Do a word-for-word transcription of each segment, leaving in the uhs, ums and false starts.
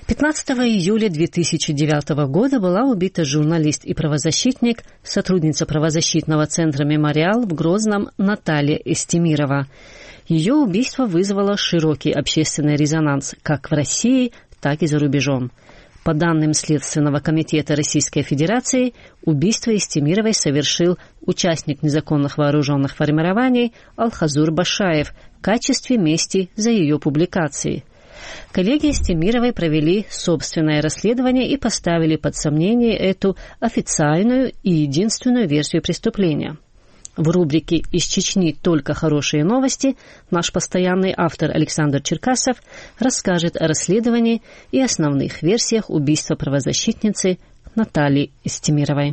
пятнадцатого июля две тысячи девятого года была убита журналист и правозащитник, сотрудница правозащитного центра «Мемориал» в Грозном Наталья Истемирова. Ее убийство вызвало широкий общественный резонанс как в России, так и за рубежом. По данным Следственного комитета Российской Федерации, убийство Истемировой совершил участник незаконных вооруженных формирований Алхазур Башаев в качестве мести за ее публикации. Коллеги Истемировой провели собственное расследование и поставили под сомнение эту официальную и единственную версию преступления. В рубрике «Из Чечни только хорошие новости» наш постоянный автор Александр Черкасов расскажет о расследовании и основных версиях убийства правозащитницы Натальи Истемировой.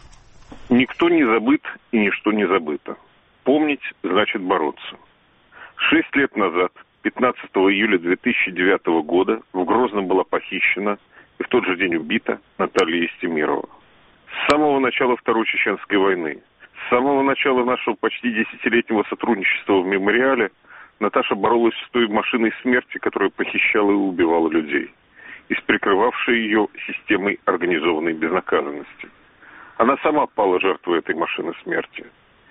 Никто не забыт и ничто не забыто. Помнить значит бороться. Шесть лет назад, пятнадцатого июля две тысячи девятого года, в Грозном была похищена и в тот же день убита Наталья Истемирова. С самого начала Второй Чеченской войны, с самого начала нашего почти десятилетнего сотрудничества в «Мемориале» Наташа боролась с той машиной смерти, которая похищала и убивала людей, и с прикрывавшей ее системой организованной безнаказанности. Она сама пала жертвой этой машины смерти.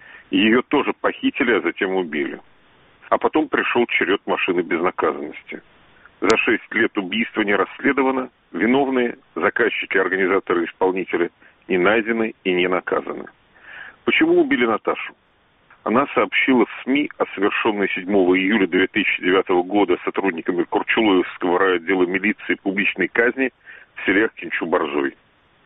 Ее тоже похитили, а затем убили. А потом пришел черед машины безнаказанности. За шесть лет убийства не расследовано, виновные, заказчики, организаторы, исполнители не найдены и не наказаны. Почему убили Наташу? Она сообщила в СМИ о совершенной седьмого июля две тысячи девятого года сотрудниками Курчулуевского райотдела милиции публичной казни в селе Ахтинчу-Борзой.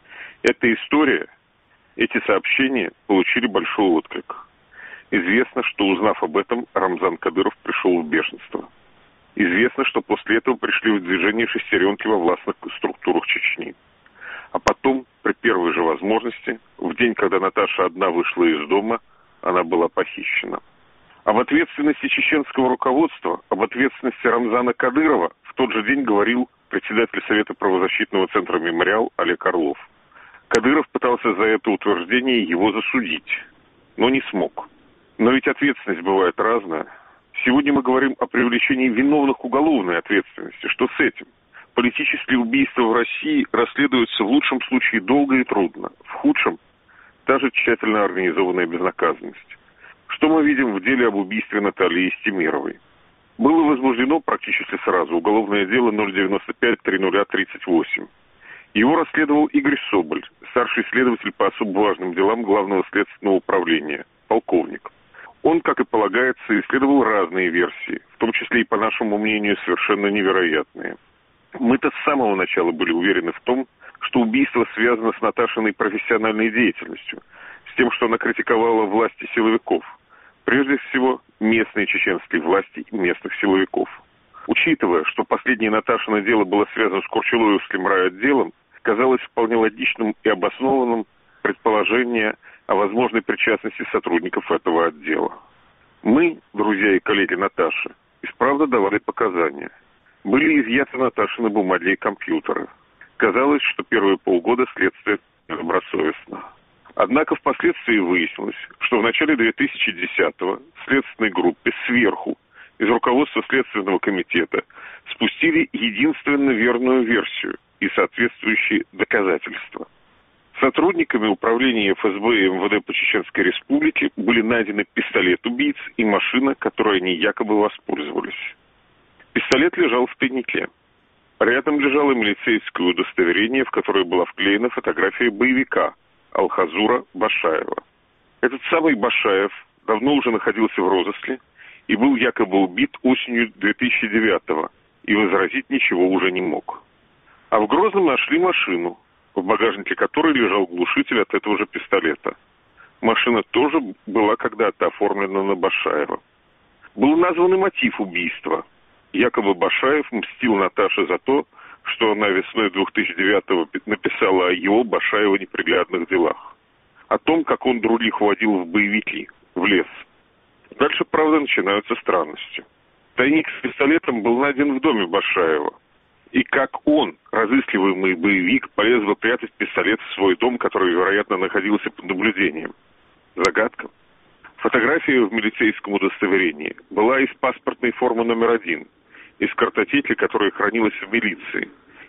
Эта история, эти сообщения получили большой отклик. Известно, что, узнав об этом, Рамзан Кадыров пришел в бешенство. Известно, что после этого пришли в движение шестеренки во властных структурах Чечни. А потом, при первой же возможности, в день, когда Наташа одна вышла из дома, она была похищена. Об ответственности чеченского руководства, об ответственности Рамзана Кадырова в тот же день говорил председатель Совета правозащитного центра «Мемориал» Олег Орлов. Кадыров пытался за это утверждение его засудить, но не смог. Но ведь ответственность бывает разная. Сегодня мы говорим о привлечении виновных к уголовной ответственности. Что с этим? Политические убийства в России расследуются в лучшем случае долго и трудно, в худшем – даже тщательно организованная безнаказанность. Что мы видим в деле об убийстве Натальи Истемировой? Было возбуждено практически сразу уголовное дело ноль девяносто пять три ноль тридцать восемь. Его расследовал Игорь Соболь, старший следователь по особо важным делам Главного следственного управления, полковник. Он, как и полагается, исследовал разные версии, в том числе и, по нашему мнению, совершенно невероятные. Мы-то с самого начала были уверены в том, что убийство связано с Наташиной профессиональной деятельностью, с тем, что она критиковала власти силовиков, прежде всего местные чеченские власти и местных силовиков. Учитывая, что последнее Наташино дело было связано с Курчулуевским райотделом, казалось вполне логичным и обоснованным предположение о возможной причастности сотрудников этого отдела. Мы, друзья и коллеги Наташи, исправно давали показания. Были изъяты Наташины бумаги и компьютеры. Казалось, что первые полгода следствие добросовестно. Однако впоследствии выяснилось, что в начале две тысячи десятого в следственной группе сверху из руководства Следственного комитета спустили единственно верную версию и соответствующие доказательства. Сотрудниками управления эф эс бэ и эм вэ дэ по Чеченской Республике были найдены пистолет убийц и машина, которой они якобы воспользовались. Пистолет лежал в тайнике. Рядом лежало милицейское удостоверение, в которое была вклеена фотография боевика Алхазура Башаева. Этот самый Башаев давно уже находился в розыске и был якобы убит осенью две тысячи девятого и возразить ничего уже не мог. А в Грозном нашли машину, в багажнике которой лежал глушитель от этого же пистолета. Машина тоже была когда-то оформлена на Башаева. Был назван и мотив убийства. Якобы Башаев мстил Наташе за то, что она весной две тысячи девятого написала о его, Башаева, неприглядных делах. О том, как он других водил в боевики, в лес. Дальше, правда, начинаются странности. Тайник с пистолетом был найден в доме Башаева. И как он, разыскиваемый боевик, полез бы прятать пистолет в свой дом, который, вероятно, находился под наблюдением? Загадка. Фотография в милицейском удостоверении была из паспортной формы номер один, из картотеки, которая хранилась в милиции,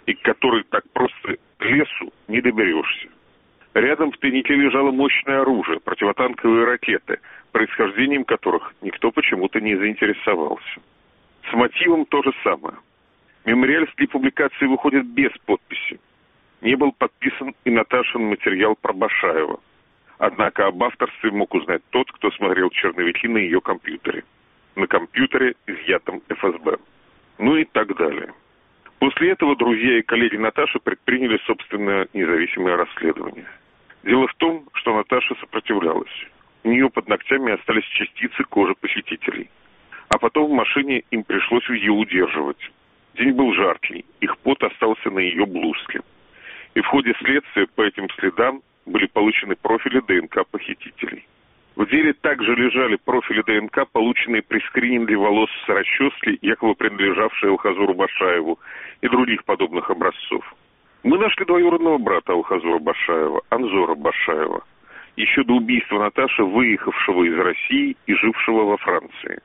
и к которой так просто к лесу не доберешься. Рядом в тайнике лежало мощное оружие, противотанковые ракеты, происхождением которых никто почему-то не заинтересовался. С мотивом то же самое. Мемориальские публикации выходят без подписи. Не был подписан и Наташин материал про Башаева. Однако об авторстве мог узнать тот, кто смотрел черновики на ее компьютере. На компьютере, изъятом эф эс бэ. Ну и так далее. После этого друзья и коллеги Наташи предприняли собственное независимое расследование. Дело в том, что Наташа сопротивлялась. У нее под ногтями остались частицы кожи посетителей. А потом в машине им пришлось ее удерживать. День был жаркий, их пот остался на ее блузке. И в ходе следствия по этим следам были получены профили дэ эн ка похитителей. В деле также лежали профили дэ эн ка, полученные при скрининге волос с расчески, якобы принадлежавшие Алхазуру Башаеву, и других подобных образцов. Мы нашли двоюродного брата Алхазура Башаева, Анзора Башаева, еще до убийства Наташи, выехавшего из России и жившего во Франции.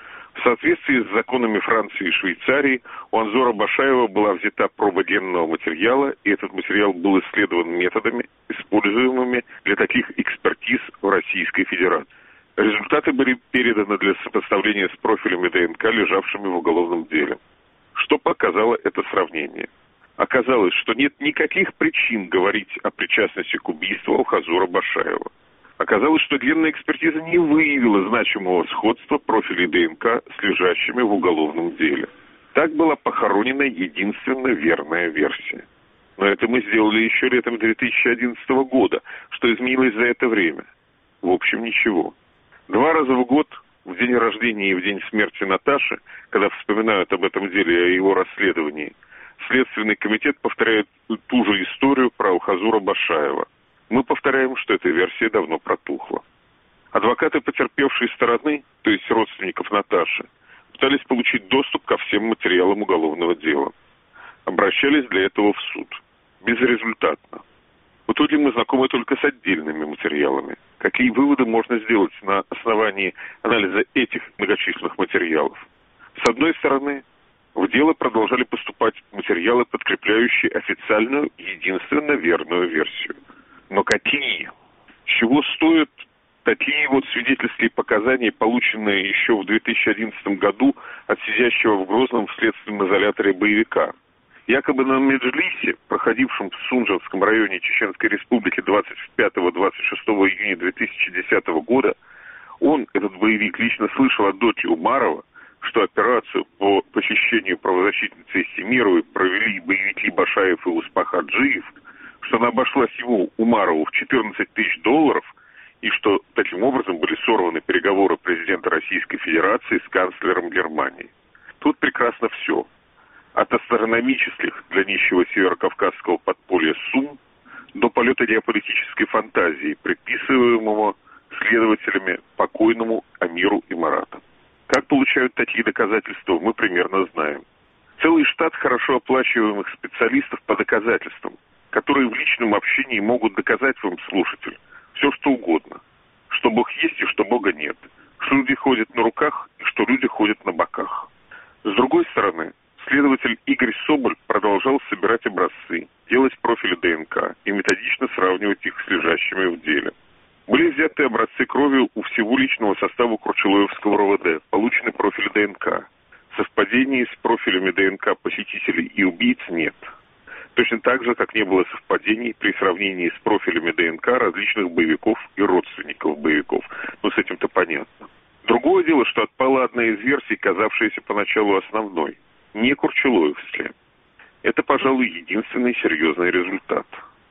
В соответствии с законами Франции и Швейцарии у Анзора Башаева была взята проба генного материала, и этот материал был исследован методами, используемыми для таких экспертиз в Российской Федерации. Результаты были переданы для сопоставления с профилями дэ эн ка, лежавшими в уголовном деле. Что показало это сравнение? Оказалось, что нет никаких причин говорить о причастности к убийству Алхазура Башаева. Оказалось, что генная экспертиза не выявила значимого сходства профилей дэ эн ка с лежащими в уголовном деле. Так была похоронена единственно верная версия. Но это мы сделали еще летом две тысячи одиннадцатого года. Что изменилось за это время? В общем, ничего. Два раза в год, в день рождения и в день смерти Наташи, когда вспоминают об этом деле и о его расследовании, Следственный комитет повторяет ту же историю про Алхазура Башаева. Мы повторяем, что эта версия давно протухла. Адвокаты потерпевшей стороны, то есть родственников Наташи, пытались получить доступ ко всем материалам уголовного дела. Обращались для этого в суд. Безрезультатно. В итоге мы знакомы только с отдельными материалами. Какие выводы можно сделать на основании анализа этих многочисленных материалов? С одной стороны, в дело продолжали поступать материалы, подкрепляющие официальную, единственно верную версию. Но какие? Чего стоят такие вот свидетельские показания, полученные еще в две тысячи одиннадцатом году от сидящего в Грозном в следственном изоляторе боевика? Якобы на меджлисе, проходившем в Сунжанском районе Чеченской Республики двадцать пятого — двадцать шестого июня две тысячи десятого года, он, этот боевик, лично слышал от дочери Умарова, что операцию по похищению правозащитницы Истемировой провели боевики Башаев и Успах-Хаджиев, что она обошлась ему, Умарову, в четырнадцать тысяч долларов, и что таким образом были сорваны переговоры президента Российской Федерации с канцлером Германии. Тут прекрасно все. От астрономических для нищего северокавказского подполья сумм до полета геополитической фантазии, приписываемого следователями покойному Амиру и Марату. Как получают такие доказательства, мы примерно знаем. Целый штат хорошо оплачиваемых специалистов по доказательствам, которые в личном общении могут доказать вам, слушатель, все что угодно. Что Бог есть и что Бога нет. Что люди ходят на руках и что люди ходят на боках. С другой стороны, следователь Игорь Соболь продолжал собирать образцы, делать профили дэ эн ка и методично сравнивать их с лежащими в деле. Были взяты образцы крови у всего личного состава Кручелоевского эр вэ дэ, получены профили дэ эн ка. Совпадений с профилями дэ эн ка посетителей и убийц нет. Точно так же, как не было совпадений при сравнении с профилями дэ эн ка различных боевиков и родственников боевиков. Ну, с этим-то понятно. Другое дело, что отпала одна из версий, казавшаяся поначалу основной. Не Кручелоевская. Это, пожалуй, единственный серьезный результат.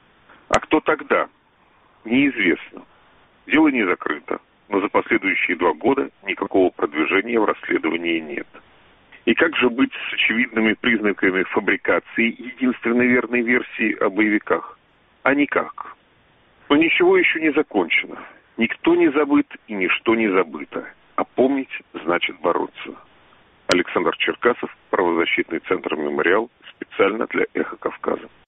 А кто тогда? Неизвестно. Дело не закрыто, но за последующие два года никакого продвижения в расследовании нет. И как же быть с очевидными признаками фабрикации единственной верной версии о боевиках? А никак. Но ничего еще не закончено. Никто не забыт и ничто не забыто. А помнить значит бороться. Александр Черкасов, правозащитный центр «Мемориал», специально для «Эхо Кавказа».